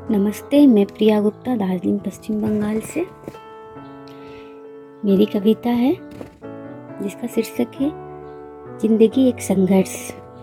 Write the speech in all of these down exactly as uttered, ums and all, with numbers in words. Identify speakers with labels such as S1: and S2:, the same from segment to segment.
S1: नमस्ते, मैं प्रिया गुप्ता दार्जिलिंग पश्चिम बंगाल से। मेरी कविता है जिसका शीर्षक है जिंदगी एक संघर्ष।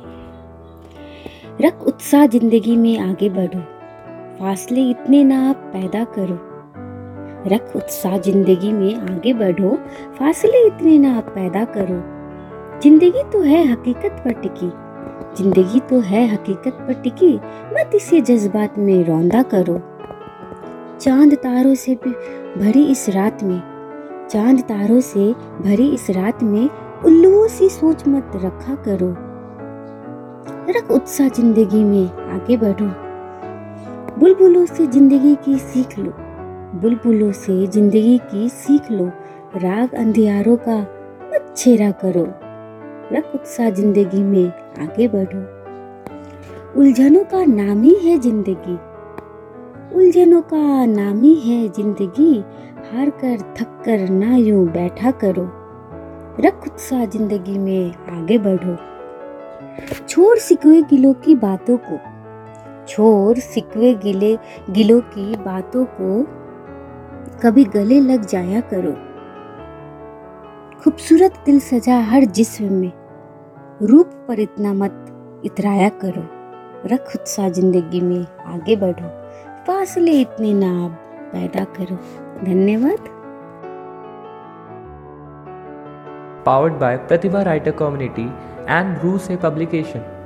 S1: रख उत्साह जिंदगी में आगे बढ़ो, फासले इतने ना आप पैदा करो। रख उत्साह जिंदगी में आगे बढ़ो, फासले इतने ना आप पैदा करो। जिंदगी तो है हकीकत पर टिकी, जिंदगी तो है हकीकत पर टिकी, मत इसे जज्बात में रौंदा करो। चांद तारों से भी भरी इस रात में, चांद तारों से भरी इस रात में उल्लुओं सी सोच मत रखा करो। रख उत्साह जिंदगी में आगे बढ़ो, बुलबुलों से जिंदगी की सीख लो, बुलबुलों से जिंदगी की सीख लो। राग अंधियारों का मत छेड़ा करो, रख उत्साह जिंदगी में आगे बढ़ो। उलझनों का नाम ही है जिंदगी, उलझनों का नाम ही है जिंदगी, हार कर थक कर ना यूं बैठा करो। रख उत्साह जिंदगी में आगे बढ़ो। छोड़ सिकवे गिलों की बातों को, छोड़ सिकवे गिले गिलों की बातों को, कभी गले लग जाया करो। खूबसूरत दिल सजा हर जिस्म में, रूप पर इतना मत इतराया करो। रख उत्साह जिंदगी में आगे बढ़ो, फासले इतने ना आप पैदा करो। धन्यवाद।
S2: Powered by Pratibha Writer Community and Ruse Publication.